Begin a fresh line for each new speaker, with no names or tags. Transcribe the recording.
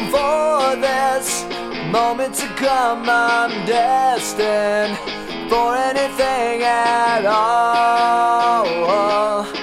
for this moment to come. I'm destined for anything at all.